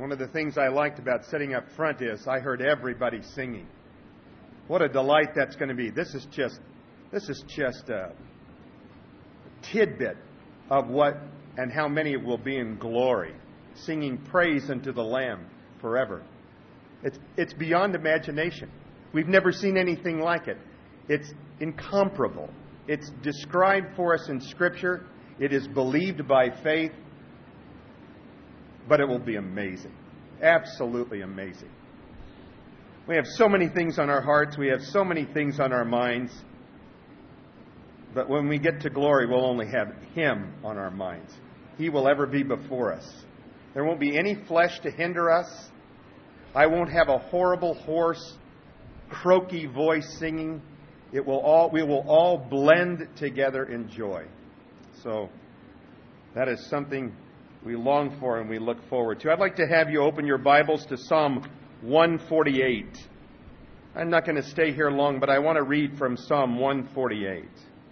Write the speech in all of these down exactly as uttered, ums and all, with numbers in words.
One of the things I liked about sitting up front is I heard everybody singing. What a delight that's going to be. This is just, this is just a tidbit of what and how many will be in glory, singing praise unto the Lamb forever. It's, it's beyond imagination. We've never seen anything like it. It's incomparable. It's described for us in Scripture. It is believed by faith. But it will be amazing. Absolutely amazing. We have so many things on our hearts. We have so many things on our minds. But when we get to glory, we'll only have Him on our minds. He will ever be before us. There won't be any flesh to hinder us. I won't have a horrible, hoarse, croaky voice singing. It will all, we will all blend together in joy. So that is something we long for and we look forward to. I'd like to have you open your Bibles to Psalm one forty-eight. I'm not going to stay here long, but I want to read from Psalm one forty-eight.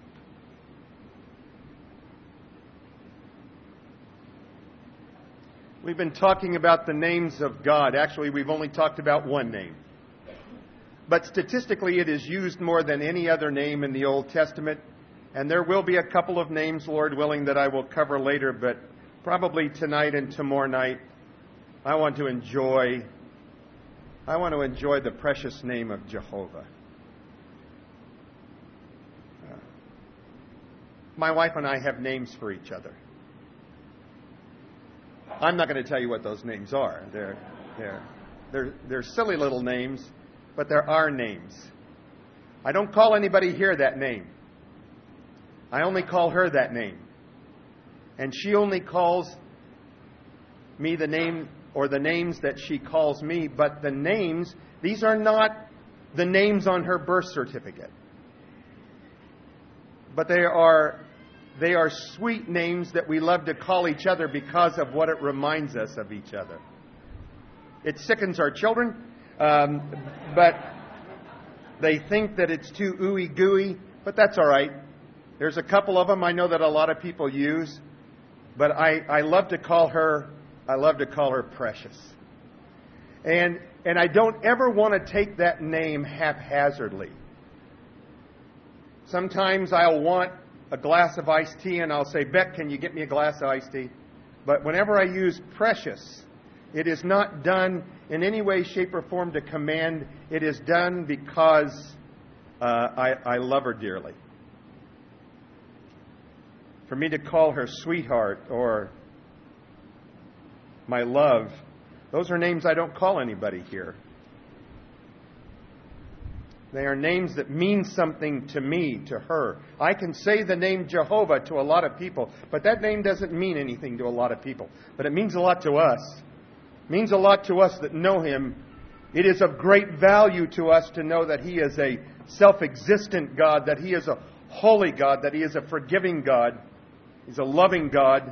We've been talking about the names of God. Actually, we've only talked about one name. But statistically, it is used more than any other name in the Old Testament. And there will be a couple of names, Lord willing, that I will cover later. But probably tonight and tomorrow night, I want to enjoy, I want to enjoy the precious name of Jehovah. Uh, my wife and I have names for each other. I'm not going to tell you what those names are. They're, they're, they're, they're silly little names, but there are names. I don't call anybody here that name. I only call her that name. And she only calls me the name or the names that she calls me. But the names, these are not the names on her birth certificate. But they are, they are sweet names that we love to call each other because of what it reminds us of each other. It sickens our children, um, but they think that it's too ooey gooey, but that's all right. There's a couple of them I know that a lot of people use, but I, I love to call her, I love to call her Precious. And and I don't ever want to take that name haphazardly. Sometimes I'll want a glass of iced tea and I'll say, Beck, can you get me a glass of iced tea? But whenever I use Precious, it is not done in any way, shape, or form to command. It is done because uh, I, I love her dearly. For me to call her sweetheart or my love, those are names I don't call anybody here. They are names that mean something to me, to her. I can say the name Jehovah to a lot of people, but that name doesn't mean anything to a lot of people. But it means a lot to us. It means a lot to us that know Him. It is of great value to us to know that He is a self-existent God, that He is a holy God, that He is a forgiving God. He's a loving God.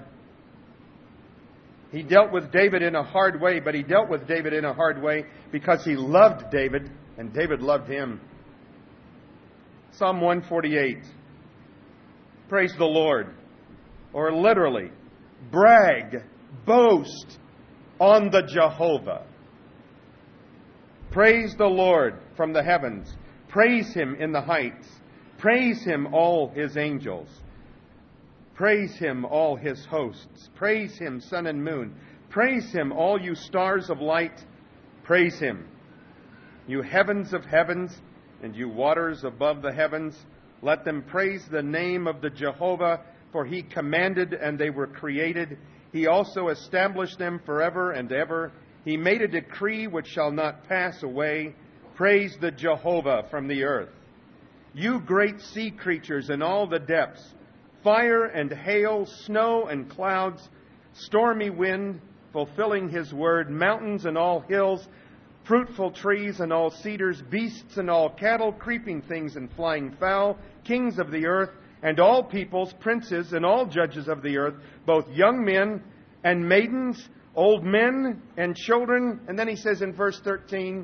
He dealt with David in a hard way, but He dealt with David in a hard way because He loved David, and David loved Him. Psalm one forty-eight. Praise the Lord. Or literally, brag, boast on the Jehovah. Praise the Lord from the heavens. Praise Him in the heights. Praise Him, all His angels. Praise Him, all His hosts. Praise Him, sun and moon. Praise Him, all you stars of light. Praise Him, you heavens of heavens, and you waters above the heavens. Let them praise the name of the Jehovah, for He commanded and they were created. He also established them forever and ever. He made a decree which shall not pass away. Praise the Jehovah from the earth. You great sea creatures in all the depths, fire and hail, snow and clouds, stormy wind, fulfilling His word, mountains and all hills, fruitful trees and all cedars, beasts and all cattle, creeping things and flying fowl, kings of the earth, and all peoples, princes and all judges of the earth, both young men and maidens, old men and children. And then he says in verse thirteen,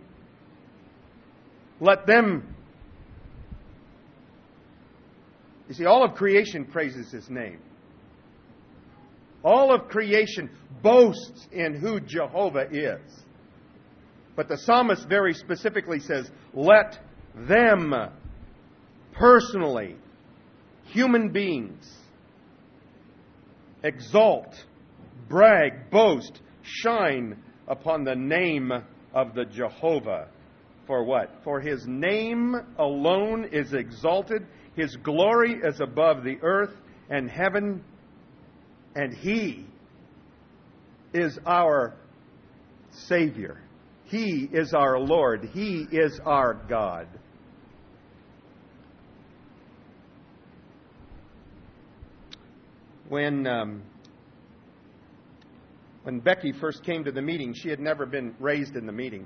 let them... You see, all of creation praises His name. All of creation boasts in who Jehovah is. But the psalmist very specifically says, let them personally, human beings, exalt, brag, boast, shine upon the name of the Jehovah. For what? For his name alone is exalted. His glory is above the earth and heaven. And he is our Savior. He is our Lord. He is our God. When um, when Becky first came to the meeting, she had never been raised in the meetings.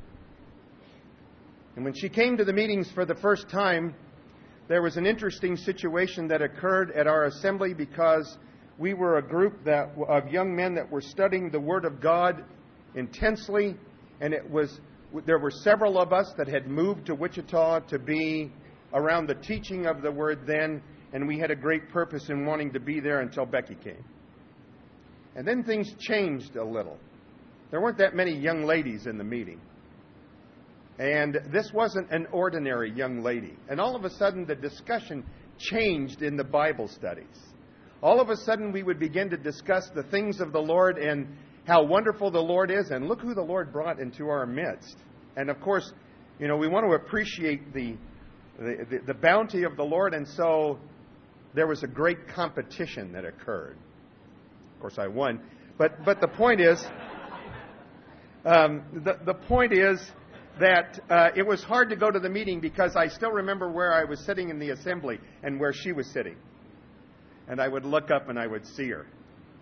And when she came to the meetings for the first time, there was an interesting situation that occurred at our assembly because we were a group that of young men that were studying the Word of God intensely, and it was there were several of us that had moved to Wichita to be around the teaching of the Word then, and we had a great purpose in wanting to be there until Becky came. And then things changed a little. There weren't that many young ladies in the meeting. And this wasn't an ordinary young lady. And all of a sudden, the discussion changed in the Bible studies. All of a sudden, we would begin to discuss the things of the Lord and how wonderful the Lord is. And look who the Lord brought into our midst. And of course, you know, we want to appreciate the the, the, the bounty of the Lord. And so there was a great competition that occurred. Of course, I won. But but the point is, um, the the point is. that uh, it was hard to go to the meeting because I still remember where I was sitting in the assembly and where she was sitting. And I would look up and I would see her.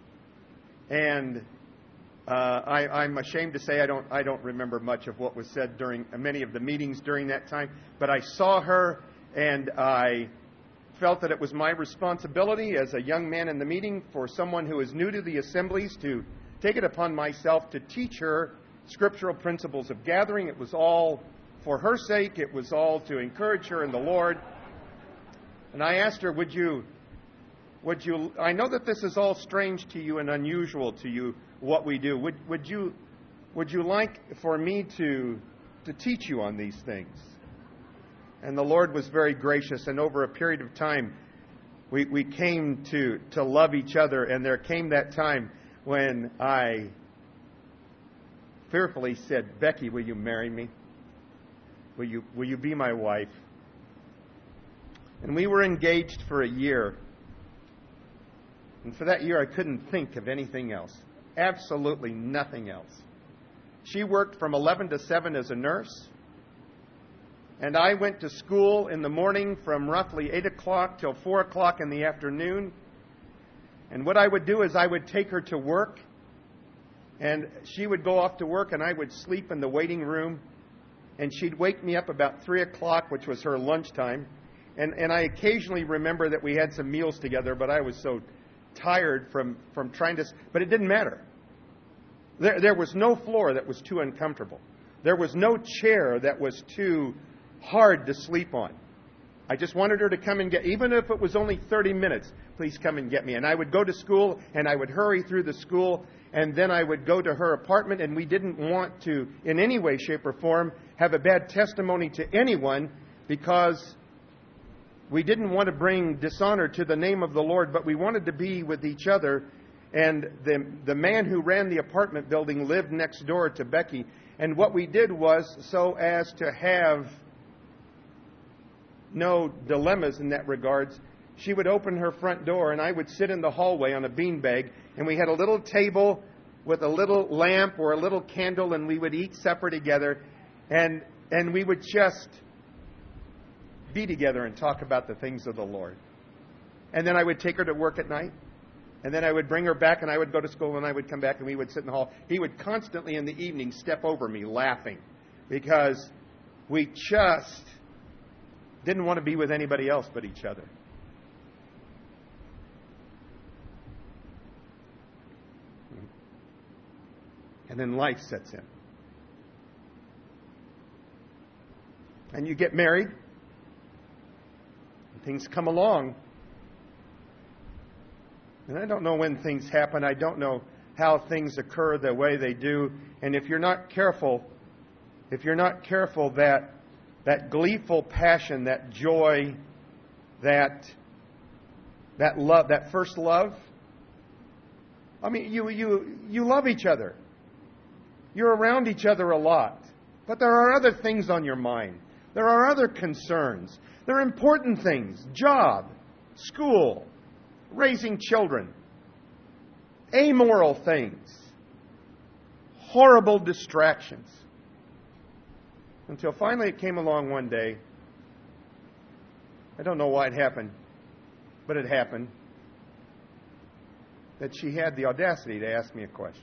And uh, I, I'm ashamed to say I don't I don't remember much of what was said during many of the meetings during that time. But I saw her and I felt that it was my responsibility as a young man in the meeting for someone who is new to the assemblies to take it upon myself to teach her scriptural principles of gathering. It was all for her sake. It was all to encourage her in the Lord. And I asked her, would you, would you, I know that this is all strange to you and unusual to you, what we do. Would, would you, would you like for me to, to teach you on these things? And the Lord was very gracious. And over a period of time, we, we came to, to love each other. And there came that time when I fearfully said, Becky, will you marry me? Will you, will you be my wife? And we were engaged for a year. And for that year, I couldn't think of anything else. Absolutely nothing else. She worked from eleven to seven as a nurse. And I went to school in the morning from roughly eight o'clock till four o'clock in the afternoon. And what I would do is I would take her to work. And she would go off to work, and I would sleep in the waiting room. And she'd wake me up about three o'clock, which was her lunchtime. And, and I occasionally remember that we had some meals together, but I was so tired from, from trying to... But it didn't matter. There, there was no floor that was too uncomfortable. There was no chair that was too hard to sleep on. I just wanted her to come and get... Even if it was only thirty minutes, please come and get me. And I would go to school, and I would hurry through the school... And then I would go to her apartment, and we didn't want to, in any way, shape, or form, have a bad testimony to anyone because we didn't want to bring dishonor to the name of the Lord, but we wanted to be with each other. And the, the man who ran the apartment building lived next door to Becky. And what we did was, so as to have no dilemmas in that regards, she would open her front door, and I would sit in the hallway on a beanbag, and we had a little table with a little lamp or a little candle, and we would eat supper together, and and we would just be together and talk about the things of the Lord. And then I would take her to work at night, and then I would bring her back, and I would go to school, and I would come back, and we would sit in the hall. He would constantly in the evening step over me laughing because we just didn't want to be with anybody else but each other. And then life sets in. And you get married. And things come along. And I don't know when things happen. I don't know how things occur the way they do. And if you're not careful, if you're not careful, that that gleeful passion, that joy, that that love, that first love, I mean, you you you love each other. You're around each other a lot. But there are other things on your mind. There are other concerns. There are important things. Job, school, raising children, amoral things, horrible distractions. Until finally it came along one day. I don't know why it happened, but it happened. That she had the audacity to ask me a question.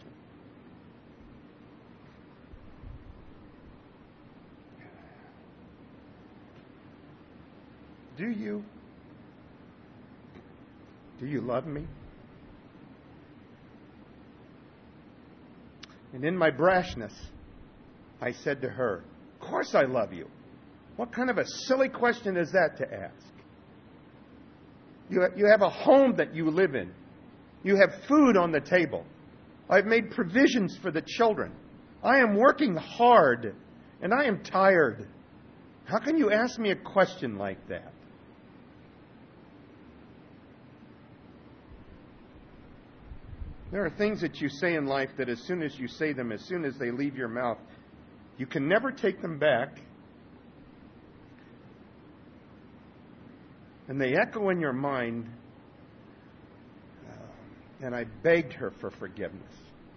Do you? Do you love me? And in my brashness, I said to her, of course I love you. What kind of a silly question is that to ask? You, you have a home that you live in. You have food on the table. I've made provisions for the children. I am working hard, and I am tired. How can you ask me a question like that? There are things that you say in life that as soon as you say them, as soon as they leave your mouth, you can never take them back. And they echo in your mind. Uh, and I begged her for forgiveness.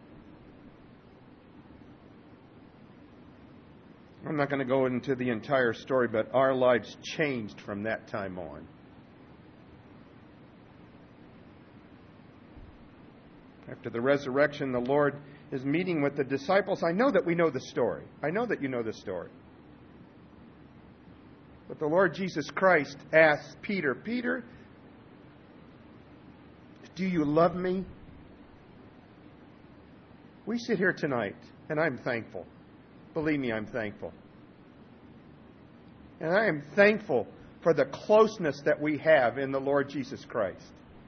I'm not going to go into the entire story, but our lives changed from that time on. After the resurrection, the Lord is meeting with the disciples. I know that we know the story. I know that you know the story. But the Lord Jesus Christ asks Peter, Peter, do you love me? We sit here tonight, and I'm thankful. Believe me, I'm thankful. And I am thankful for the closeness that we have in the Lord Jesus Christ.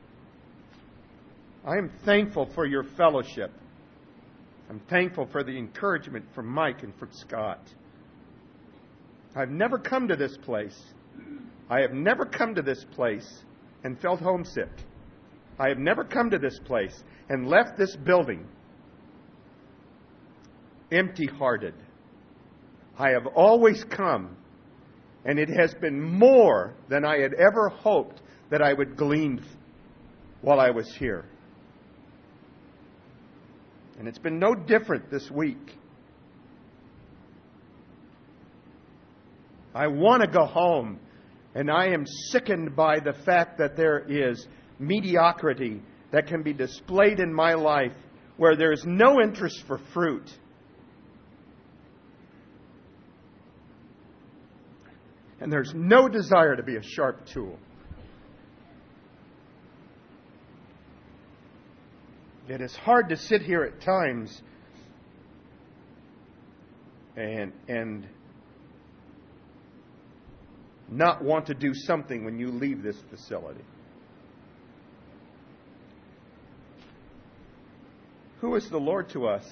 I am thankful for your fellowship. I'm thankful for the encouragement from Mike and from Scott. I've never come to this place. I have never come to this place and felt homesick. I have never come to this place and left this building empty-hearted. I have always come, and it has been more than I had ever hoped that I would glean while I was here. And it's been no different this week. I want to go home, and I am sickened by the fact that there is mediocrity that can be displayed in my life where there is no interest for fruit. And there's no desire to be a sharp tool. It is hard to sit here at times and and not want to do something when you leave this facility. Who is the Lord to us?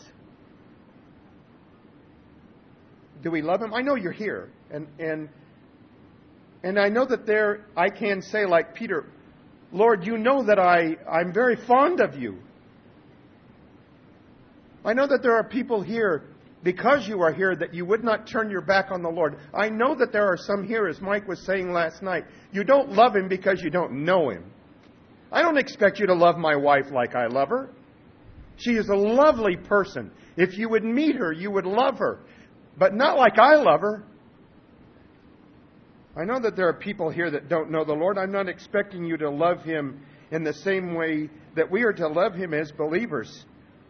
Do we love Him? I know you're here. And and and I know that there I can say like Peter, Lord, you know that I, I'm very fond of you. I know that there are people here, because you are here, that you would not turn your back on the Lord. I know that there are some here, as Mike was saying last night, you don't love Him because you don't know Him. I don't expect you to love my wife like I love her. She is a lovely person. If you would meet her, you would love her. But not like I love her. I know that there are people here that don't know the Lord. I'm not expecting you to love Him in the same way that we are to love Him as believers.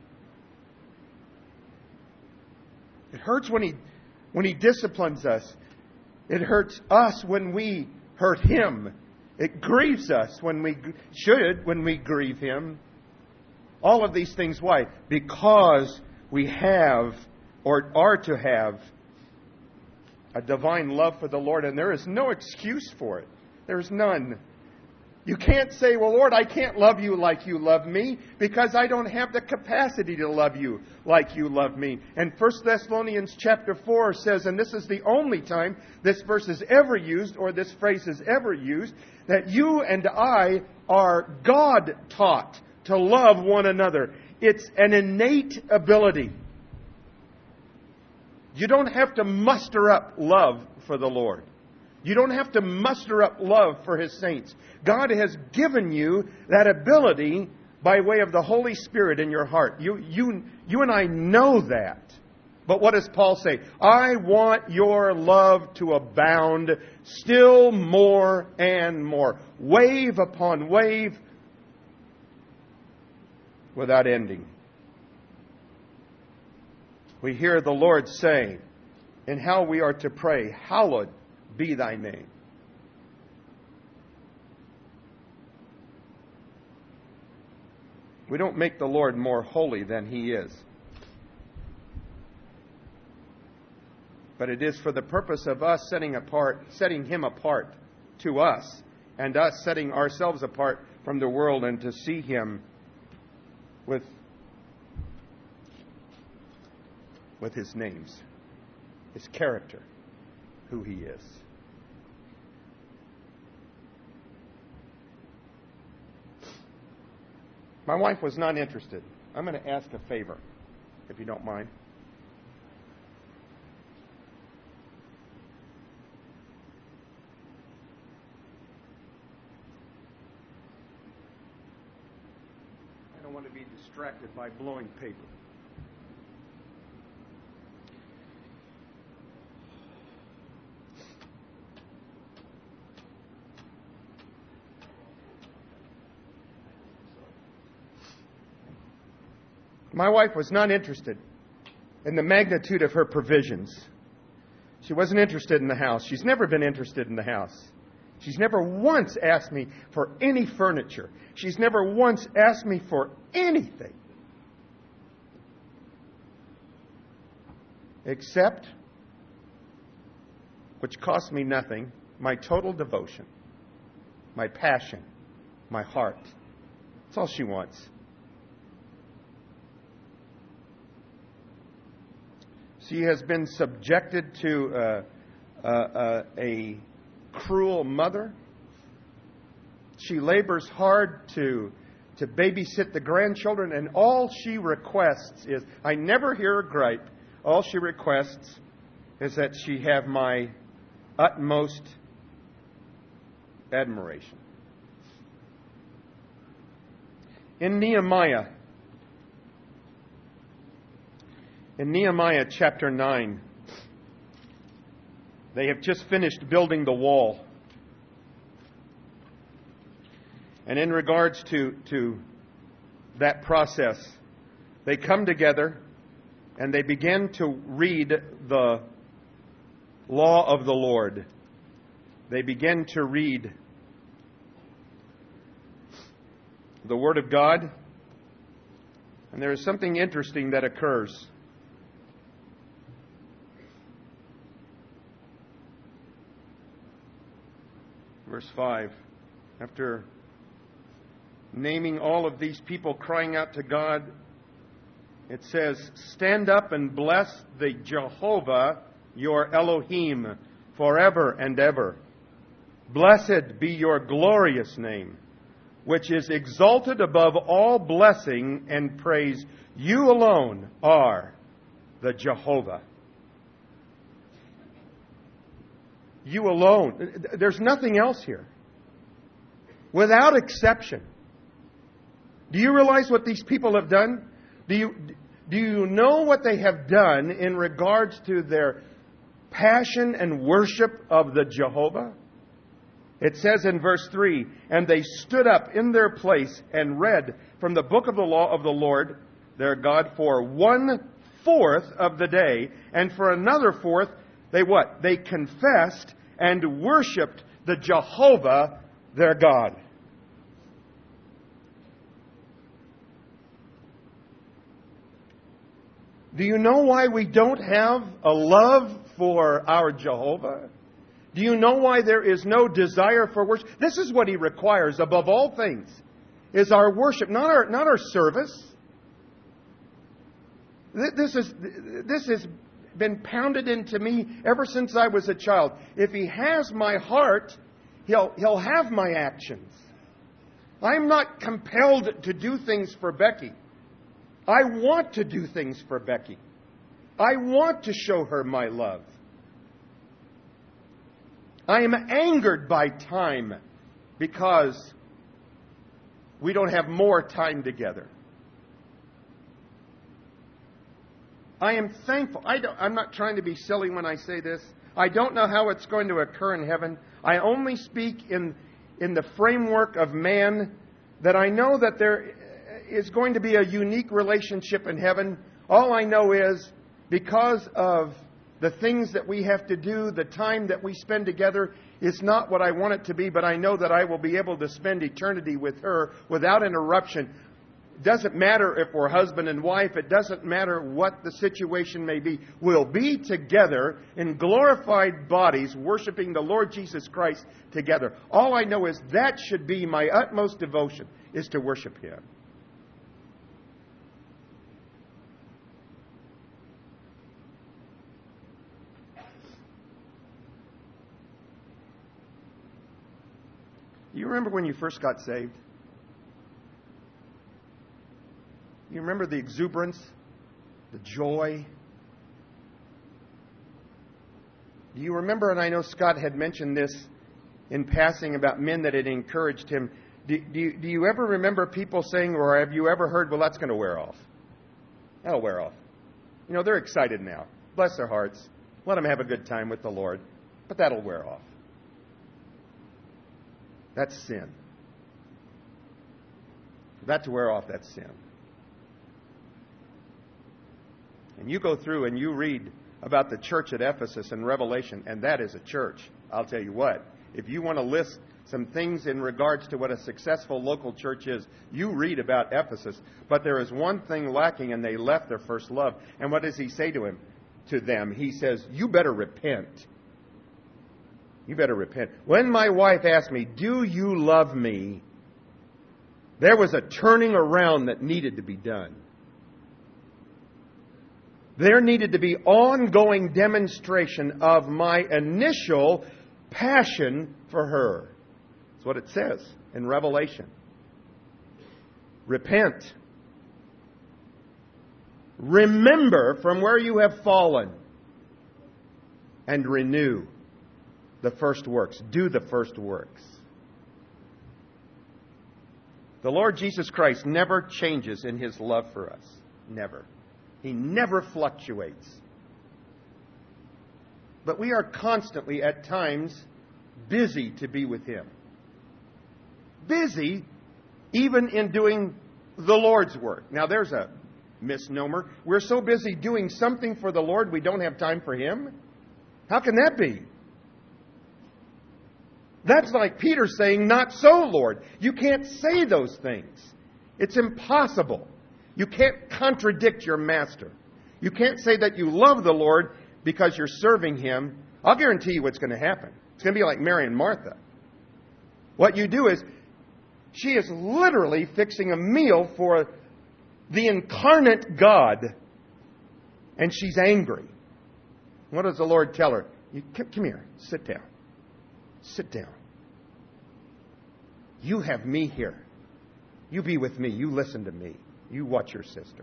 It hurts when he when he disciplines us. It hurts us when we hurt Him. It grieves us when we should, when we grieve Him. All of these things, why? Because we have, or are to have, a divine love for the Lord, and there is no excuse for it. There is none. You can't say, well, Lord, I can't love you like you love me because I don't have the capacity to love you like you love me. And First Thessalonians chapter four says, and this is the only time this verse is ever used or this phrase is ever used, that you and I are God-taught to love one another. It's an innate ability. You don't have to muster up love for the Lord. You don't have to muster up love for His saints. God has given you that ability by way of the Holy Spirit in your heart. You, you, you and I know that. But what does Paul say? I want your love to abound still more and more. Wave upon wave without ending. We hear the Lord say in how we are to pray, hallowed be thy name. We don't make the Lord more holy than He is. But it is for the purpose of us setting apart, setting Him apart to us, and us setting ourselves apart from the world and to see Him with, with His names, His character, who He is. My wife was not interested. I'm going to ask a favor, if you don't mind. I don't want to be distracted by blowing paper. My wife was not interested in the magnitude of her provisions. She wasn't interested in the house. She's never been interested in the house. She's never once asked me for any furniture. She's never once asked me for anything. Except, which cost me nothing, my total devotion, my passion, my heart. That's all she wants. She has been subjected to uh, uh, uh, a cruel mother. She labors hard to, to babysit the grandchildren, and all she requests is, I never hear her gripe, all she requests is that she have my utmost admiration. In Nehemiah, In Nehemiah chapter nine, they have just finished building the wall. And in regards to, to that process, they come together and they begin to read the law of the Lord. They begin to read the Word of God. And there is something interesting that occurs. Verse five, after naming all of these people crying out to God, it says, stand up and bless the Jehovah, your Elohim, forever and ever. Blessed be your glorious name, which is exalted above all blessing and praise. You alone are the Jehovah. You alone. There's nothing else here. Without exception. Do you realize what these people have done? Do you, do you know what they have done in regards to their passion and worship of the Jehovah? It says in verse three, and they stood up in their place and read from the book of the law of the Lord, their God, for one fourth of the day, and for another fourth, they what? They confessed and worshipped the Jehovah, their God. Do you know why we don't have a love for our Jehovah? Do you know why there is no desire for worship? This is what He requires above all things, is our worship, not our, not our service. This is, this has been pounded into me ever since I was a child. If He has my heart, He'll, He'll have my actions. I'm not compelled to do things for Becky. I want to do things for Becky. I want to show her my love. I am angered by time because we don't have more time together. I am thankful. I don't, I'm not trying to be silly when I say this. I don't know how it's going to occur in heaven. I only speak in, in the framework of man, that I know that there is going to be a unique relationship in heaven. All I know is, because of the things that we have to do, the time that we spend together, it's not what I want it to be, but I know that I will be able to spend eternity with her without interruption. It doesn't matter if we're husband and wife. It doesn't matter what the situation may be. We'll be together in glorified bodies, worshiping the Lord Jesus Christ together. All I know is that should be my utmost devotion, is to worship Him. You remember when you first got saved? You remember the exuberance, the joy? Do you remember, and I know Scott had mentioned this in passing about men that had encouraged him. Do, do, you, do you ever remember people saying, or have you ever heard, well, that's going to wear off? That'll wear off. You know, they're excited now. Bless their hearts. Let them have a good time with the Lord. But that'll wear off. That's sin. For that to wear off, that's sin. And you go through and you read about the church at Ephesus in Revelation, and that is a church. I'll tell you what, if you want to list some things in regards to what a successful local church is, you read about Ephesus. But there is one thing lacking, and they left their first love. And what does he say to him? To them, he says, you better repent. You better repent. When my wife asked me, do you love me? There was a turning around that needed to be done. There needed to be ongoing demonstration of my initial passion for her. That's what it says in Revelation. Repent. Remember from where you have fallen. And renew the first works. Do the first works. The Lord Jesus Christ never changes in His love for us. Never. He never fluctuates. But we are constantly, at times, busy to be with Him. Busy even in doing the Lord's work. Now, there's a misnomer. We're so busy doing something for the Lord, we don't have time for Him? How can that be? That's like Peter saying, not so, Lord. You can't say those things. It's impossible. You can't contradict your master. You can't say that you love the Lord because you're serving Him. I'll guarantee you what's going to happen. It's going to be like Mary and Martha. What you do is, she is literally fixing a meal for the incarnate God, and she's angry. What does the Lord tell her? You, come here, sit down. Sit down. You have me here. You be with me. You listen to me. You watch your sister.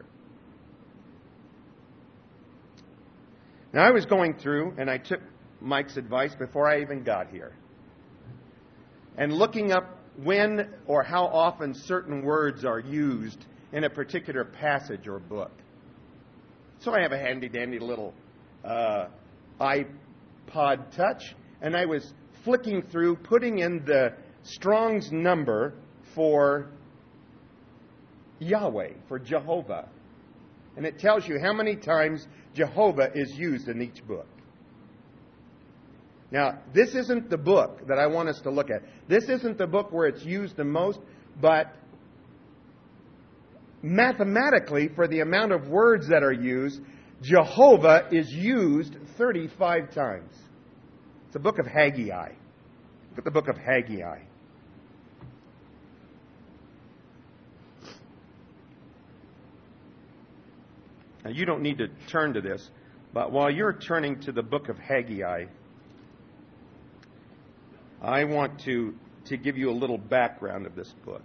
Now, I was going through, and I took Mike's advice before I even got here, and looking up when or how often certain words are used in a particular passage or book. So I have a handy-dandy little uh, iPod Touch, and I was flicking through, putting in the Strong's number for Yahweh, for Jehovah. And it tells you how many times Jehovah is used in each book. Now, this isn't the book that I want us to look at. This isn't the book where it's used the most, but mathematically, for the amount of words that are used, Jehovah is used thirty-five times. It's the book of Haggai. Look at the book of Haggai. Now, you don't need to turn to this, but while you're turning to the book of Haggai, I want to, to give you a little background of this book.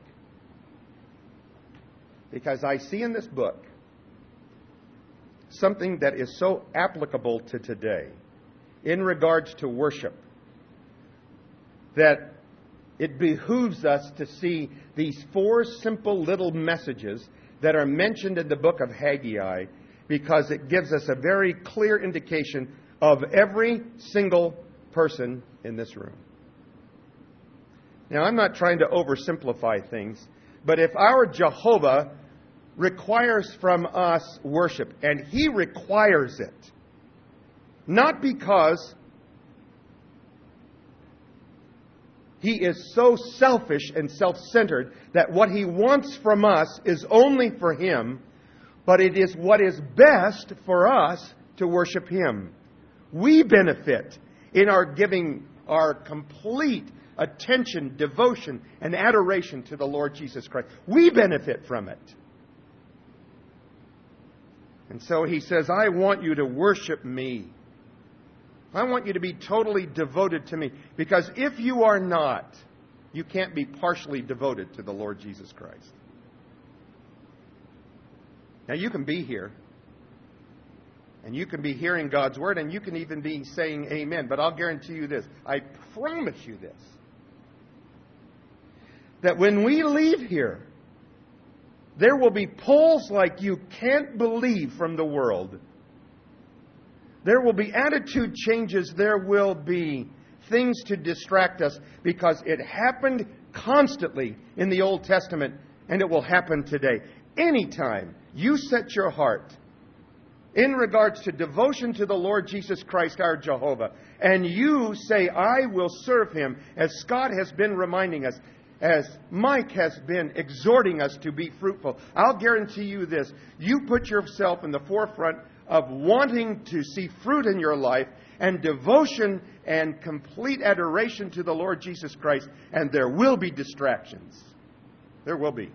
Because I see in this book something that is so applicable to today in regards to worship that it behooves us to see these four simple little messages that are mentioned in the book of Haggai, because it gives us a very clear indication of every single person in this room. Now, I'm not trying to oversimplify things, but if our Jehovah requires from us worship, and He requires it, not because He is so selfish and self-centered that what He wants from us is only for Him, but it is what is best for us to worship Him. We benefit in our giving our complete attention, devotion, and adoration to the Lord Jesus Christ. We benefit from it. And so He says, I want you to worship Me. I want you to be totally devoted to Me. Because if you are not, you can't be partially devoted to the Lord Jesus Christ. Now, you can be here, and you can be hearing God's Word, and you can even be saying amen. But I'll guarantee you this. I promise you this. That when we leave here, there will be pulls like you can't believe from the world. There will be attitude changes. There will be things to distract us, because it happened constantly in the Old Testament, and it will happen today. Anytime you set your heart in regards to devotion to the Lord Jesus Christ, our Jehovah, and you say, I will serve Him, as Scott has been reminding us, as Mike has been exhorting us to be fruitful, I'll guarantee you this. You put yourself in the forefront of wanting to see fruit in your life, and devotion and complete adoration to the Lord Jesus Christ, and there will be distractions. There will be.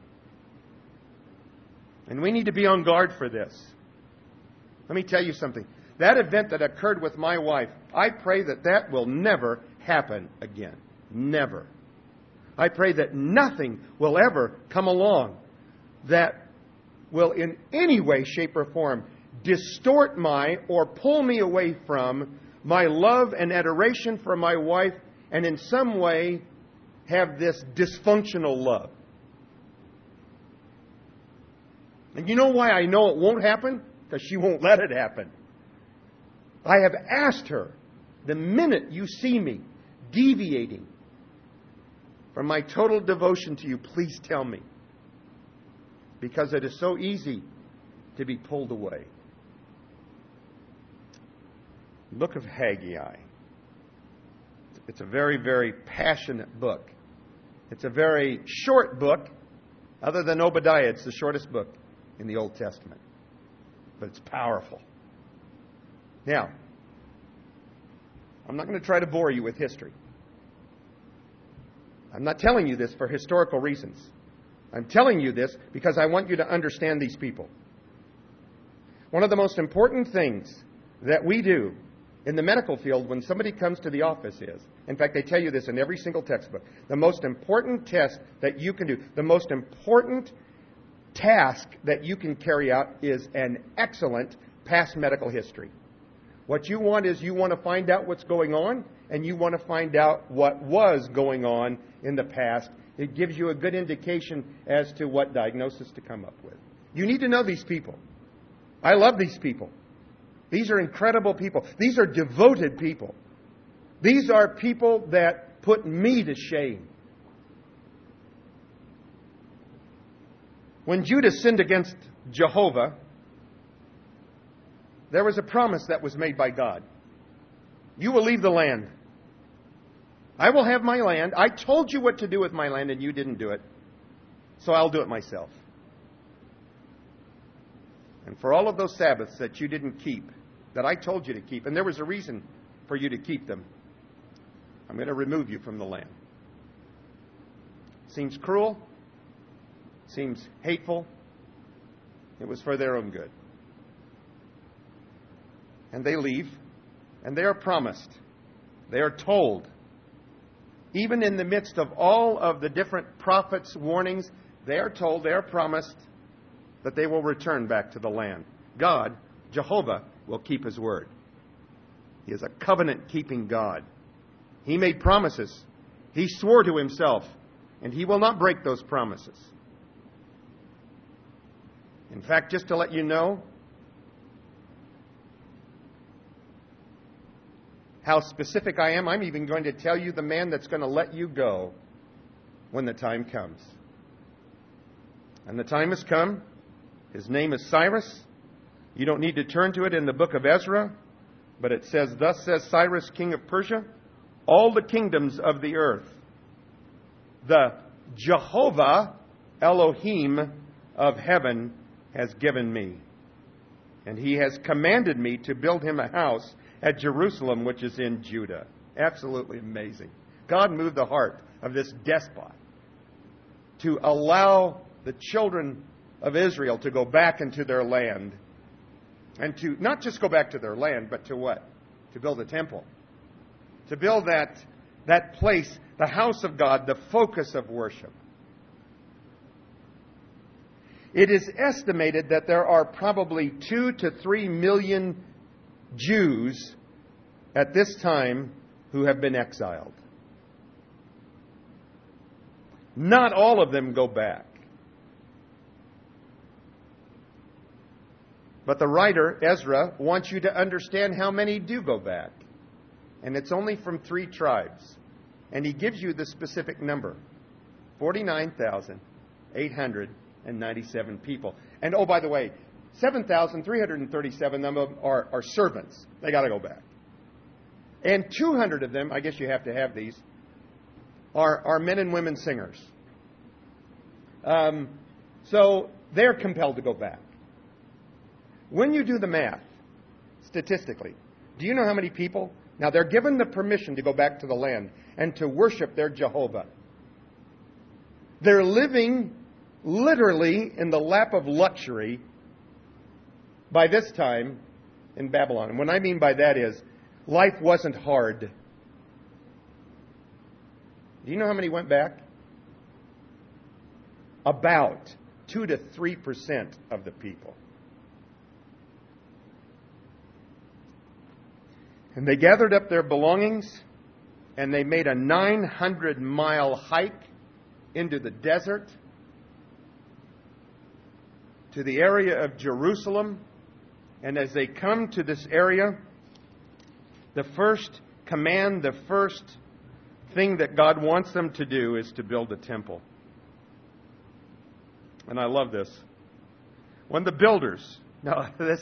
And we need to be on guard for this. Let me tell you something. That event that occurred with my wife, I pray that that will never happen again. Never. I pray that nothing will ever come along that will in any way, shape, or form distort my or pull me away from my love and adoration for my wife, and in some way have this dysfunctional love. And you know why I know it won't happen? Because she won't let it happen. I have asked her, the minute you see me deviating from my total devotion to you, please tell me. Because it is so easy to be pulled away. Book of Haggai. It's a very, very passionate book. It's a very short book. Other than Obadiah, it's the shortest book in the Old Testament. But it's powerful. Now, I'm not going to try to bore you with history. I'm not telling you this for historical reasons. I'm telling you this because I want you to understand these people. One of the most important things that we do in the medical field when somebody comes to the office is, in fact, they tell you this in every single textbook, the most important test that you can do, the most important task that you can carry out is an excellent past medical history. What you want is you want to find out what's going on, and you want to find out what was going on in the past. It gives you a good indication as to what diagnosis to come up with. You need to know these people. I love these people. These are incredible people. These are devoted people. These are people that put me to shame. When Judah sinned against Jehovah, there was a promise that was made by God. You will leave the land. I will have my land. I told you what to do with my land, and you didn't do it. So I'll do it myself. And for all of those Sabbaths that you didn't keep, that I told you to keep, and there was a reason for you to keep them, I'm going to remove you from the land. Seems cruel. Seems hateful. It was for their own good. And they leave, and they are promised. They are told, even in the midst of all of the different prophets' warnings, they are told, they are promised that they will return back to the land. God, Jehovah, will keep His word. He is a covenant-keeping God. He made promises. He swore to Himself, and He will not break those promises. In fact, just to let you know how specific I am, I'm even going to tell you the man that's going to let you go when the time comes. And the time has come. His name is Cyrus. You don't need to turn to it in the book of Ezra, but it says, "Thus says Cyrus, king of Persia, all the kingdoms of the earth, the Jehovah Elohim of heaven has given me. And He has commanded me to build Him a house at Jerusalem, which is in Judah." Absolutely amazing. God moved the heart of this despot to allow the children of Israel to go back into their land. And to not just go back to their land, but to what? To build a temple. To build that, that place, the house of God, the focus of worship. It is estimated that there are probably two to three million Jews at this time who have been exiled. Not all of them go back. But the writer, Ezra, wants you to understand how many do go back. And it's only from three tribes. And he gives you the specific number. forty-nine thousand eight hundred ninety-seven people. And oh, by the way, seven thousand three hundred thirty-seven of them are, are servants. They got to go back. And two hundred of them, I guess you have to have these, are, are men and women singers. Um, so they're compelled to go back. When you do the math, statistically, do you know how many people? Now, they're given the permission to go back to the land and to worship their Jehovah. They're living literally in the lap of luxury by this time in Babylon. And what I mean by that is, life wasn't hard. Do you know how many went back? About two to three percent of the people. And they gathered up their belongings, and they made a nine hundred mile hike into the desert to the area of Jerusalem. And as they come to this area, the first command, the first thing that God wants them to do is to build a temple. And I love this. When the builders, now this,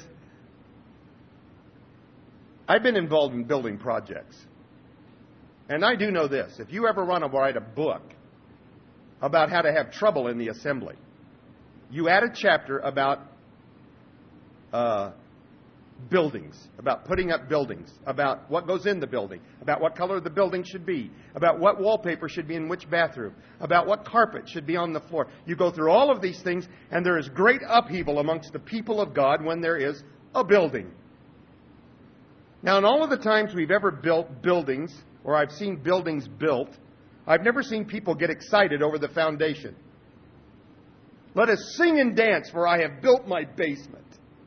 I've been involved in building projects. And I do know this. If you ever want to write a book about how to have trouble in the assembly, you add a chapter about uh, buildings, about putting up buildings, about what goes in the building, about what color the building should be, about what wallpaper should be in which bathroom, about what carpet should be on the floor. You go through all of these things, and there is great upheaval amongst the people of God when there is a building. Now, in all of the times we've ever built buildings, or I've seen buildings built, I've never seen people get excited over the foundation. Let us sing and dance, for I have built my basement.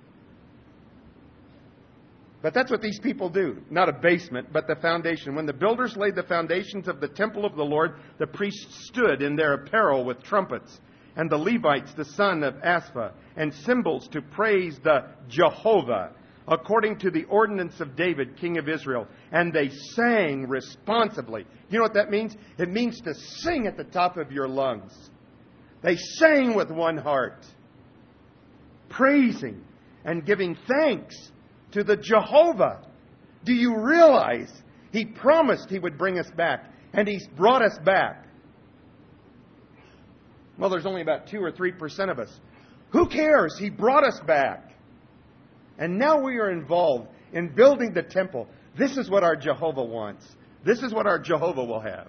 But that's what these people do. Not a basement, but the foundation. When the builders laid the foundations of the temple of the Lord, the priests stood in their apparel with trumpets, and the Levites, the son of Asaph, and cymbals to praise the Jehovah, according to the ordinance of David, king of Israel. And they sang responsibly. You know what that means? It means to sing at the top of your lungs. They sang with one heart, praising and giving thanks to the Jehovah. Do you realize He promised He would bring us back, and He's brought us back? Well, there's only about two or three percent of us. Who cares? He brought us back. And now we are involved in building the temple. This is what our Jehovah wants. This is what our Jehovah will have.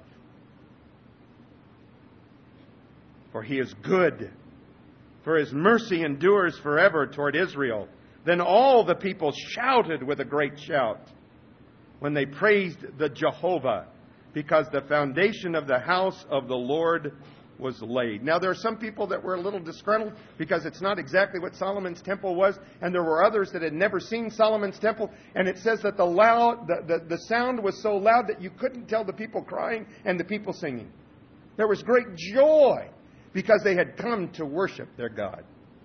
For he is good, for his mercy endures forever toward Israel. Then all the people shouted with a great shout when they praised the Jehovah, because the foundation of the house of the Lord was laid. Now, there are some people that were a little disgruntled because it's not exactly what Solomon's temple was, and there were others that had never seen Solomon's temple, and it says that the loud, the, the, the sound was so loud that you couldn't tell the people crying and the people singing. There was great joy because they had come to worship their God.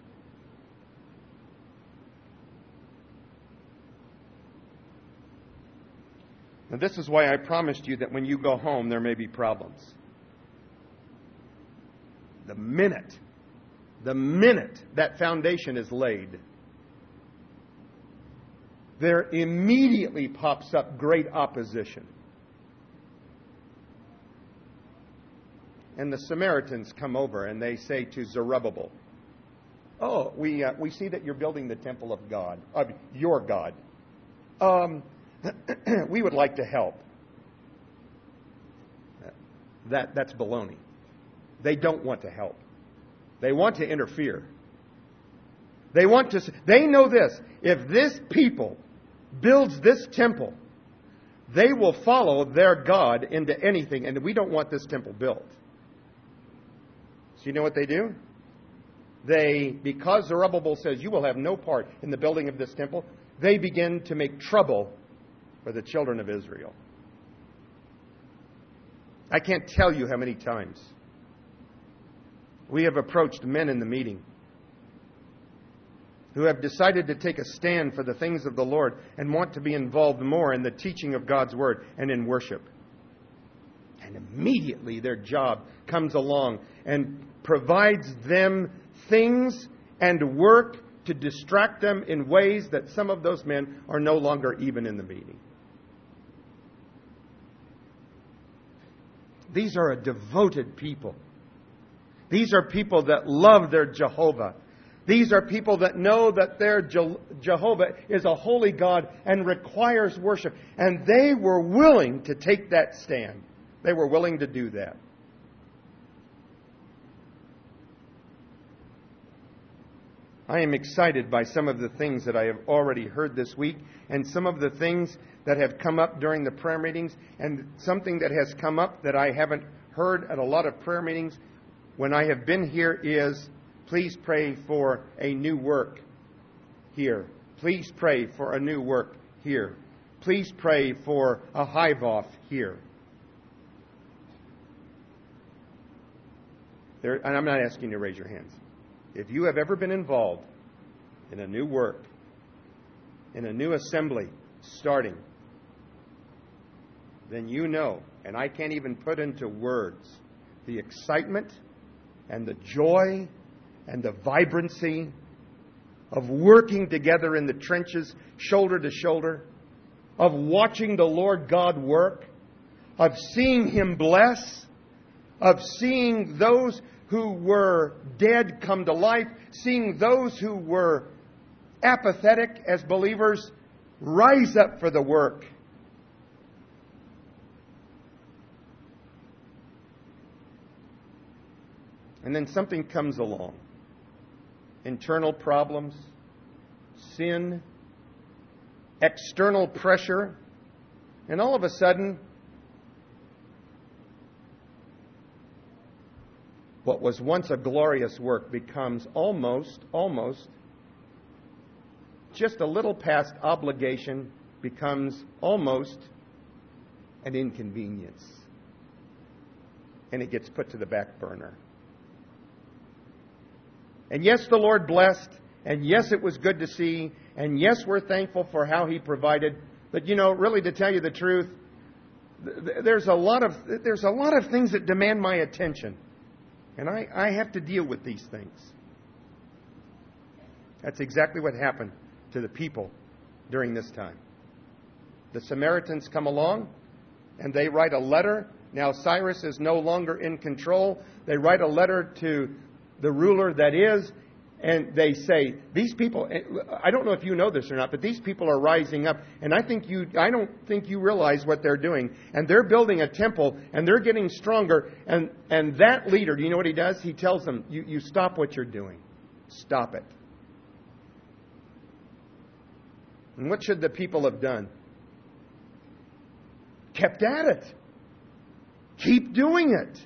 Now, this is why I promised you that when you go home, there may be problems. The minute, the minute that foundation is laid, there immediately pops up great opposition. And the Samaritans come over and they say to Zerubbabel, "Oh, we uh, we see that you're building the temple of God, of your God. Um, we would like to help." That that's baloney. They don't want to help. They want to interfere. They want to. They know this: if this people builds this temple, they will follow their God into anything, and we don't want this temple built. So you know what they do? They, because Zerubbabel says you will have no part in the building of this temple, they begin to make trouble for the children of Israel. I can't tell you how many times we have approached men in the meeting who have decided to take a stand for the things of the Lord and want to be involved more in the teaching of God's Word and in worship. And immediately their job comes along and provides them things and work to distract them in ways that some of those men are no longer even in the meeting. These are a devoted people. These are people that love their Jehovah. These are people that know that their Je- Jehovah is a holy God and requires worship. And they were willing to take that stand. They were willing to do that. I am excited by some of the things that I have already heard this week, and some of the things that have come up during the prayer meetings, and something that has come up that I haven't heard at a lot of prayer meetings when I have been here is, please pray for a new work here. Please pray for a new work here. Please pray for a hive off here. There, and I'm not asking you to raise your hands. If you have ever been involved in a new work, in a new assembly starting, then you know, and I can't even put into words, the excitement and the joy and the vibrancy of working together in the trenches, shoulder to shoulder, of watching the Lord God work, of seeing Him bless, of seeing those who were dead come to life, seeing those who were apathetic as believers rise up for the work. And then something comes along. Internal problems, sin, external pressure, and all of a sudden, what was once a glorious work becomes almost, almost, just a little past obligation, becomes almost an inconvenience. And it gets put to the back burner. And yes, the Lord blessed, and yes, it was good to see, and yes, we're thankful for how He provided. But, you know, really, to tell you the truth, there's a lot of there's a lot of things that demand my attention. And I, I have to deal with these things. That's exactly what happened to the people during this time. The Samaritans come along and they write a letter. Now Cyrus is no longer in control. They write a letter to the ruler that is, and they say, these people, I don't know if you know this or not, but these people are rising up, and I think you, I don't think you realize what they're doing. And they're building a temple, and they're getting stronger, and, and that leader, do you know what he does? He tells them, you, you stop what you're doing. Stop it. And what should the people have done? Kept at it. Keep doing it.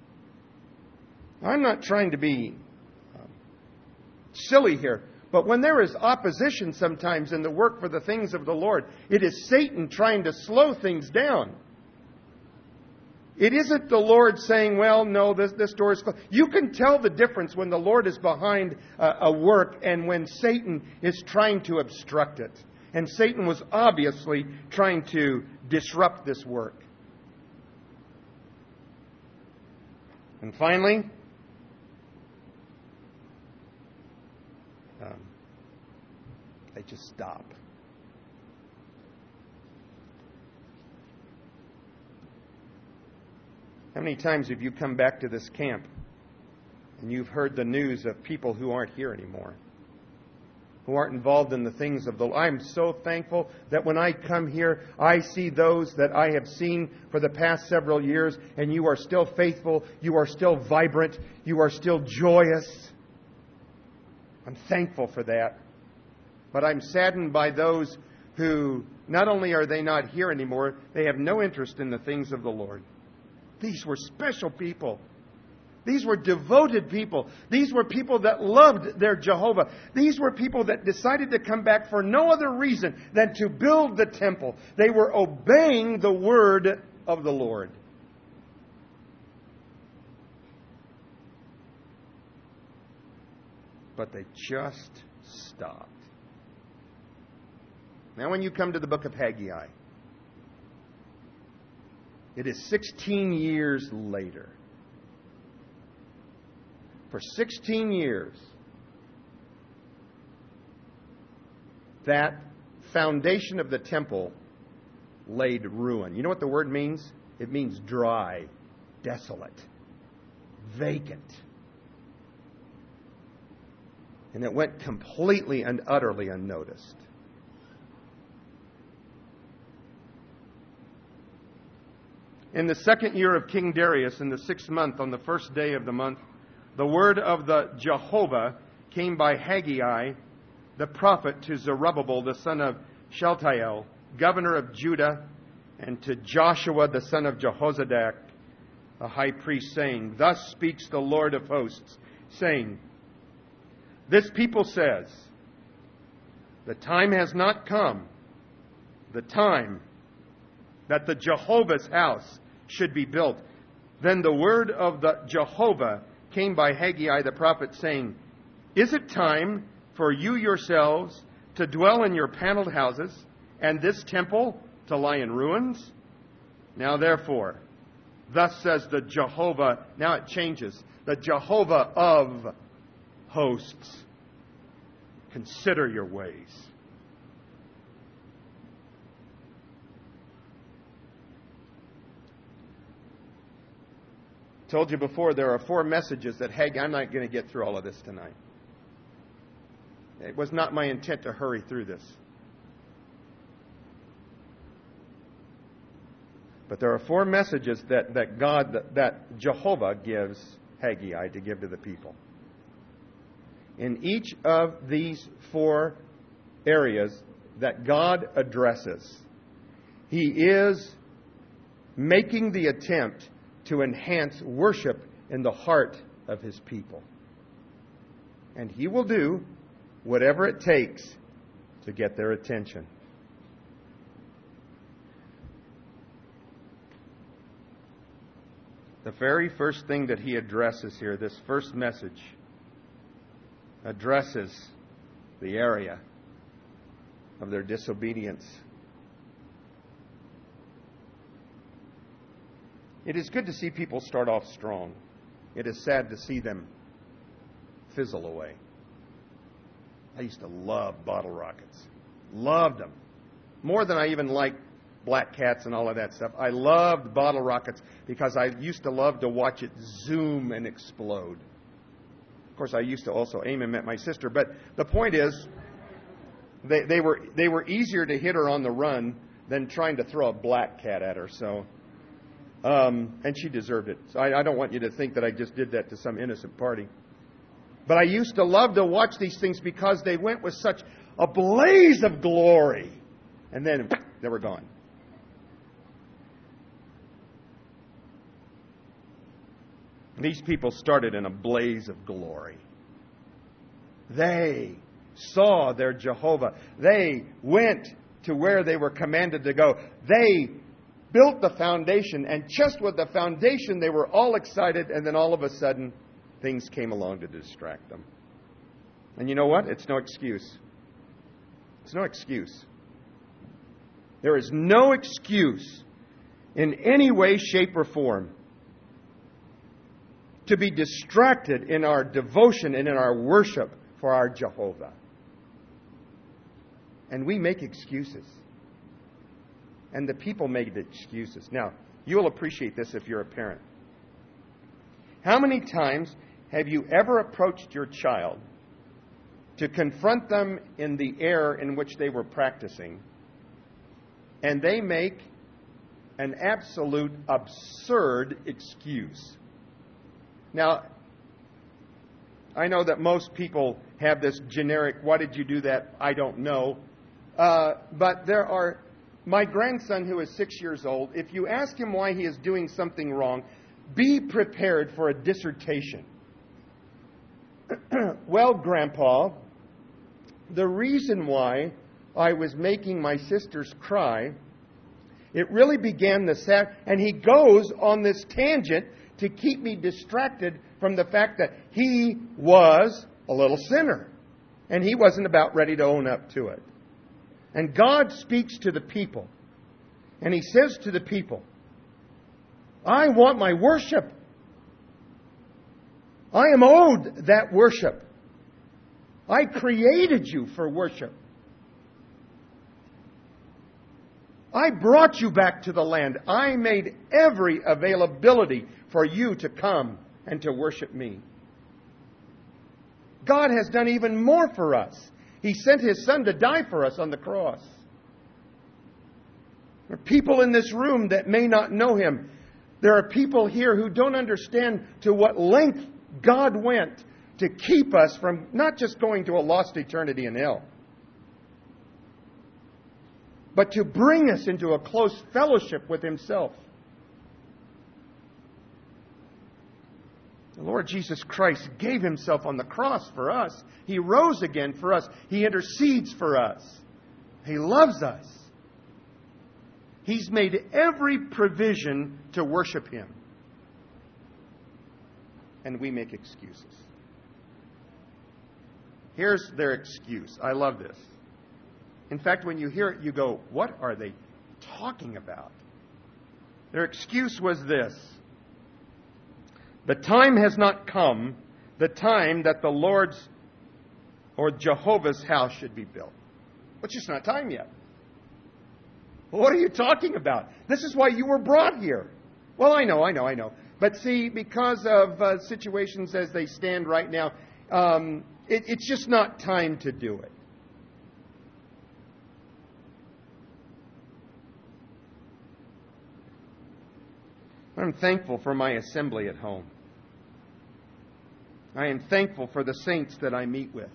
I'm not trying to be um, silly here, but when there is opposition sometimes in the work for the things of the Lord, it is Satan trying to slow things down. It isn't the Lord saying, well, no, this, this door is closed. You can tell the difference when the Lord is behind a, a work and when Satan is trying to obstruct it. And Satan was obviously trying to disrupt this work. And finally, um, they just stop. How many times have you come back to this camp and you've heard the news of people who aren't here anymore, who aren't involved in the things of the Lord? I'm so thankful that when I come here, I see those that I have seen for the past several years, and you are still faithful, you are still vibrant, you are still joyous. I'm thankful for that. But I'm saddened by those who, not only are they not here anymore, they have no interest in the things of the Lord. These were special people. These were devoted people. These were people that loved their Jehovah. These were people that decided to come back for no other reason than to build the temple. They were obeying the word of the Lord. But they just stopped. Now when you come to the book of Haggai, it is sixteen years later. For sixteen years, that foundation of the temple laid ruin. You know what the word means? It means dry, desolate, vacant. And it went completely and utterly unnoticed. In the second year of King Darius, in the sixth month, on the first day of the month, the word of the Jehovah came by Haggai, the prophet, to Zerubbabel, the son of Shealtiel, governor of Judah, and to Joshua, the son of Jehozadak, the high priest, saying, Thus speaks the Lord of hosts, saying, This people says, the time has not come, the time that the Jehovah's house should be built. Then the word of the Jehovah came by Haggai the prophet, saying, Is it time for you yourselves to dwell in your paneled houses, and this temple to lie in ruins? Now therefore, thus says the Jehovah, now it changes, the Jehovah of hosts, consider your ways. Told you before, there are four messages that Haggai, I'm not going to get through all of this tonight. It was not my intent to hurry through this. But there are four messages that, that God, that, that Jehovah gives Haggai to give to the people. In each of these four areas that God addresses, He is making the attempt to enhance worship in the heart of His people. And He will do whatever it takes to get their attention. The very first thing that He addresses here, this first message, addresses the area of their disobedience. It is good to see people start off strong. It is sad to see them fizzle away. I used to love bottle rockets. Loved them. More than I even liked Black Cats and all of that stuff. I loved bottle rockets because I used to love to watch it zoom and explode. course, I used to also aim them at my sister. But the point is, they, they were they were easier to hit her on the run than trying to throw a black cat at her. So, um, and she deserved it. So I, I don't want you to think that I just did that to some innocent party. But I used to love to watch these things because they went with such a blaze of glory. And then they were gone. These people started in a blaze of glory. They saw their Jehovah. They went to where they were commanded to go. They built the foundation, and just with the foundation, they were all excited, and then all of a sudden, things came along to distract them. And you know what? It's no excuse. It's no excuse. There is no excuse in any way, shape, or form to be distracted in our devotion and in our worship for our Jehovah. And we make excuses. And the people make excuses. Now, you'll appreciate this if you're a parent. How many times have you ever approached your child to confront them in the error in which they were practicing, and they make an absolute absurd excuse? Now, I know that most people have this generic, why did you do that? I don't know. Uh, but there are, my grandson who is six years old, if you ask him why he is doing something wrong, be prepared for a dissertation. Well, Grandpa, the reason why I was making my sisters cry, it really began the sad, and he goes on this tangent to keep me distracted from the fact that he was a little sinner. And he wasn't about ready to own up to it. And God speaks to the people. And He says to the people, I want my worship. I am owed that worship. I created you for worship. I brought you back to the land. I made every availability for you to come and to worship me. God has done even more for us. He sent His Son to die for us on the cross. There are people in this room that may not know Him. There are people here who don't understand to what length God went to keep us from not just going to a lost eternity in hell, but to bring us into a close fellowship with Himself. The Lord Jesus Christ gave Himself on the cross for us. He rose again for us. He intercedes for us. He loves us. He's made every provision to worship Him. And we make excuses. Here's their excuse. I love this. In fact, when you hear it, you go, what are they talking about? Their excuse was this. The time has not come, the time that the Lord's or Jehovah's house should be built. It's just not time yet. What are you talking about? This is why you were brought here. Well, I know, I know, I know. But see, because of uh, situations as they stand right now, um, it, it's just not time to do it. I'm thankful for my assembly at home. I am thankful for the saints that I meet with.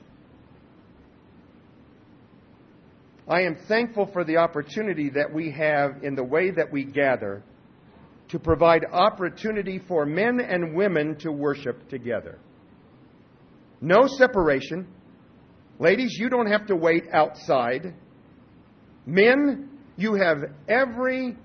I am thankful for the opportunity that we have in the way that we gather to provide opportunity for men and women to worship together. No separation. Ladies, you don't have to wait outside. Men, you have every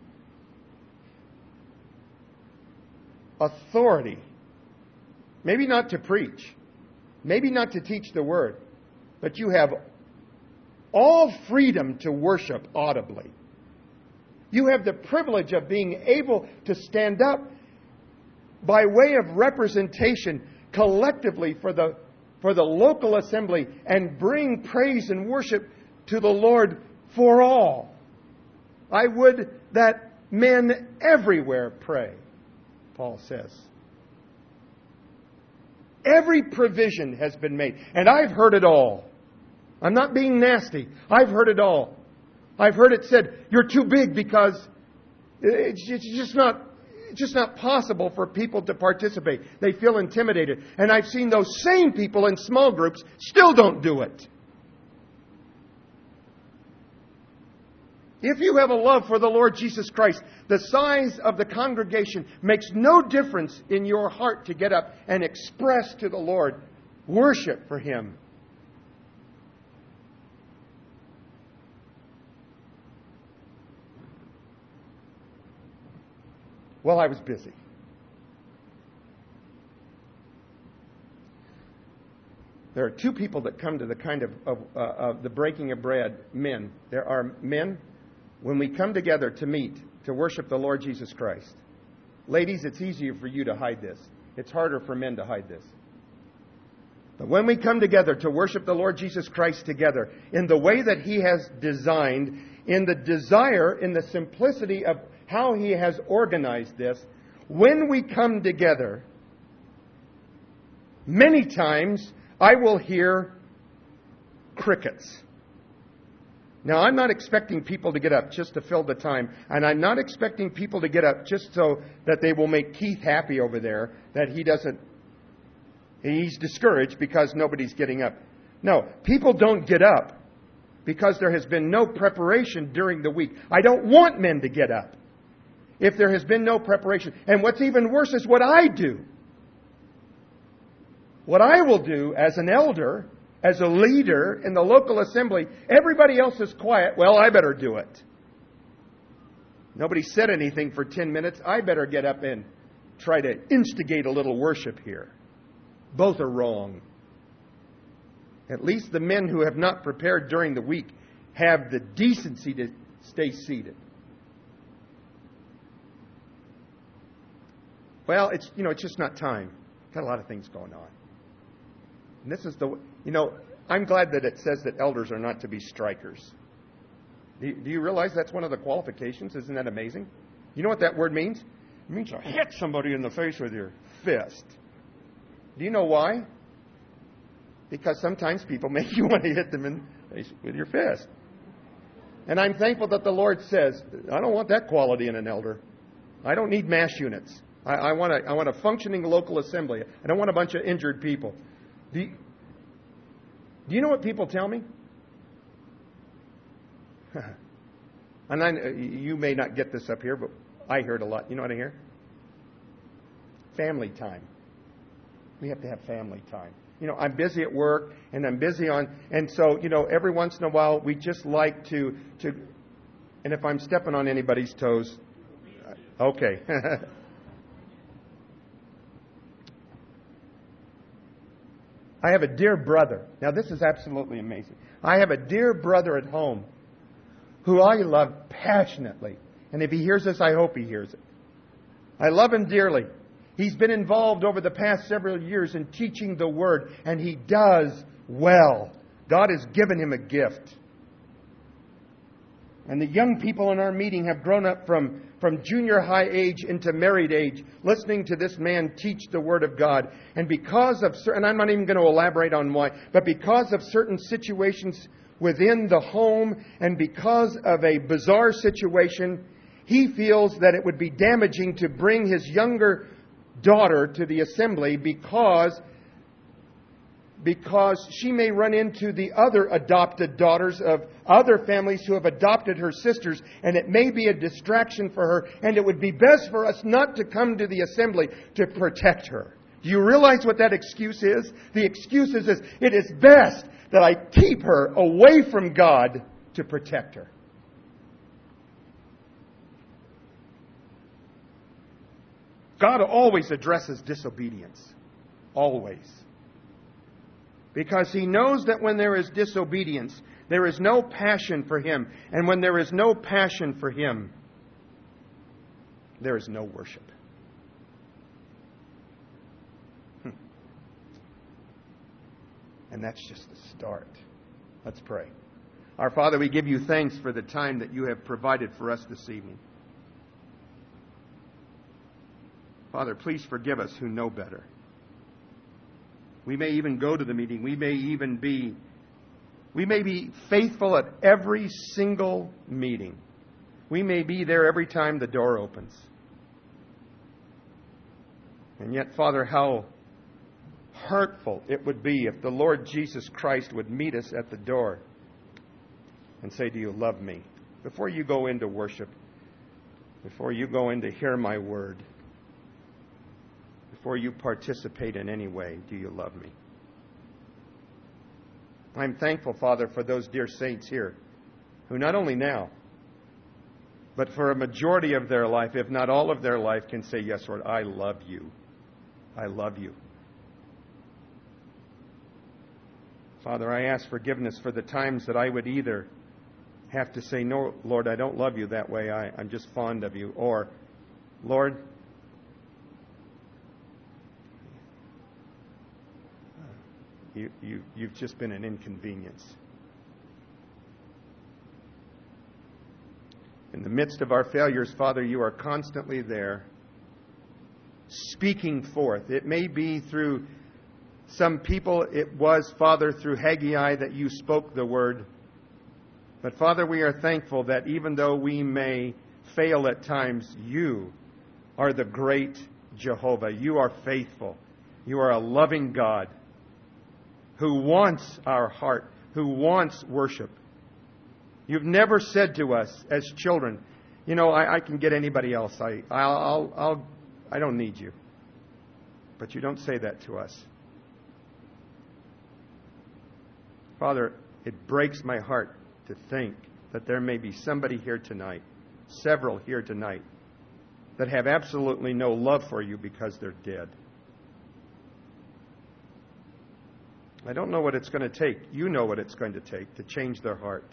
authority. Maybe not to preach. Maybe not to teach the Word. But you have all freedom to worship audibly. You have the privilege of being able to stand up by way of representation collectively for the, for the local assembly and bring praise and worship to the Lord for all. I would that men everywhere pray, Paul says. Every provision has been made. And I've heard it all. I'm not being nasty. I've heard it all. I've heard it said, you're too big because it's just not, it's just not possible for people to participate. They feel intimidated. And I've seen those same people in small groups still don't do it. If you have a love for the Lord Jesus Christ, the size of the congregation makes no difference in your heart to get up and express to the Lord worship for Him. Well, I was busy. There are two people that come to the kind of, of, uh, of the breaking of bread, men. There are men, when we come together to meet, to worship the Lord Jesus Christ. Ladies, it's easier for you to hide this. It's harder for men to hide this. But when we come together to worship the Lord Jesus Christ together, in the way that He has designed, in the desire, in the simplicity of how He has organized this, when we come together, many times I will hear crickets. Now, I'm not expecting people to get up just to fill the time. And I'm not expecting people to get up just so that they will make Keith happy over there, that he doesn't, he's discouraged because nobody's getting up. No, people don't get up because there has been no preparation during the week. I don't want men to get up if there has been no preparation. And what's even worse is what I do. What I will do as an elder, as a leader in the local assembly, everybody else is quiet. Well, I better do it. Nobody said anything for ten minutes. I better get up and try to instigate a little worship here. Both are wrong. At least the men who have not prepared during the week have the decency to stay seated. Well, it's, you know, it's just not time. Got a lot of things going on. And this is the, you know, I'm glad that it says that elders are not to be strikers. Do you, do you realize that's one of the qualifications? Isn't that amazing? You know what that word means? It means to hit somebody in the face with your fist. Do you know why? Because sometimes people make you want to hit them in the face with your fist. And I'm thankful that the Lord says, I don't want that quality in an elder. I don't need mass units. I, I want a, I want a functioning local assembly. I don't want a bunch of injured people. Do you, do you know what people tell me? And I, you may not get this up here, but I hear it a lot. You know what I hear? Family time. We have to have family time. You know, I'm busy at work, and I'm busy on, and so, you know, every once in a while, we just like to, to and if I'm stepping on anybody's toes, okay. I have a dear brother. Now, this is absolutely amazing. I have a dear brother at home who I love passionately. And if he hears this, I hope he hears it. I love him dearly. He's been involved over the past several years in teaching the Word, and he does well. God has given him a gift. And the young people in our meeting have grown up from, from junior high age into married age, listening to this man teach the Word of God. And because of, and I'm not even going to elaborate on why, but because of certain situations within the home and because of a bizarre situation, he feels that it would be damaging to bring his younger daughter to the assembly because because she may run into the other adopted daughters of other families who have adopted her sisters, and it may be a distraction for her, and it would be best for us not to come to the assembly to protect her. Do you realize what that excuse is? The excuse is this: it is best that I keep her away from God to protect her. God always addresses disobedience. Always. Because He knows that when there is disobedience, there is no passion for Him. And when there is no passion for Him, there is no worship. Hmm. And that's just the start. Let's pray. Our Father, we give You thanks for the time that You have provided for us this evening. Father, please forgive us who know better. We may even go to the meeting. We may even be, we may be faithful at every single meeting. We may be there every time the door opens. And yet, Father, how hurtful it would be if the Lord Jesus Christ would meet us at the door and say, do you love me? Before you go into worship, before you go in to hear my word, before you participate in any way, do you love me? I'm thankful, Father, for those dear saints here who not only now, but for a majority of their life, if not all of their life, can say, yes, Lord, I love you. I love you. Father, I ask forgiveness for the times that I would either have to say, no, Lord, I don't love you that way. I, I'm just fond of you. Or, Lord, you, you, you've just been an inconvenience. In the midst of our failures, Father, you are constantly there, speaking forth. It may be through some people. It was, Father, through Haggai that you spoke the word. But, Father, we are thankful that even though we may fail at times, you are the great Jehovah. You are faithful. You are a loving God who wants our heart, who wants worship. You've never said to us as children, you know, I, I can get anybody else. I, I'll, I'll, I'll, I don't need you. But you don't say that to us. Father, it breaks my heart to think that there may be somebody here tonight, several here tonight, that have absolutely no love for you because they're dead. I don't know what it's going to take. You know what it's going to take to change their heart.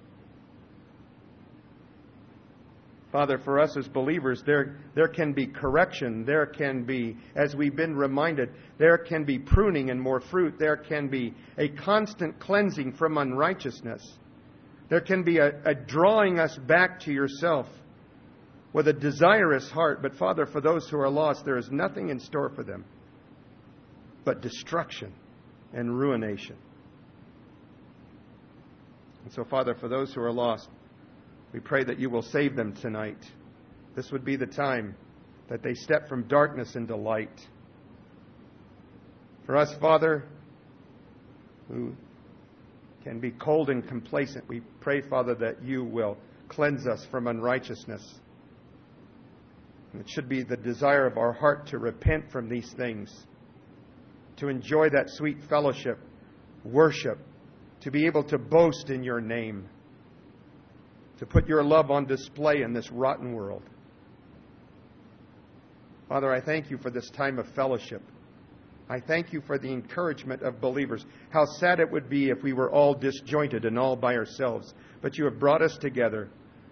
Father, for us as believers, there, there can be correction. There can be, as we've been reminded, there can be pruning and more fruit. There can be a constant cleansing from unrighteousness. There can be a, a drawing us back to yourself with a desirous heart. But Father, for those who are lost, there is nothing in store for them but destruction and ruination. And so, Father, for those who are lost, we pray that you will save them tonight. This would be the time that they step from darkness into light. For us, Father, who can be cold and complacent, we pray, Father, that you will cleanse us from unrighteousness. And it should be the desire of our heart to repent from these things, to enjoy that sweet fellowship, worship, to be able to boast in your name, to put your love on display in this rotten world. Father, I thank you for this time of fellowship. I thank you for the encouragement of believers. How sad it would be if we were all disjointed and all by ourselves. But you have brought us together.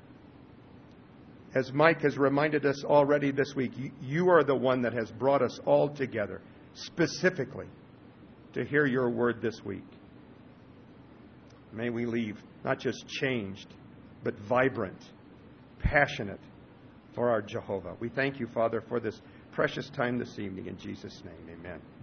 As Mike has reminded us already this week, you are the one that has brought us all together specifically to hear your word this week. May we leave not just changed, but vibrant, passionate for our Jehovah. We thank you, Father, for this precious time this evening. In Jesus' name, amen.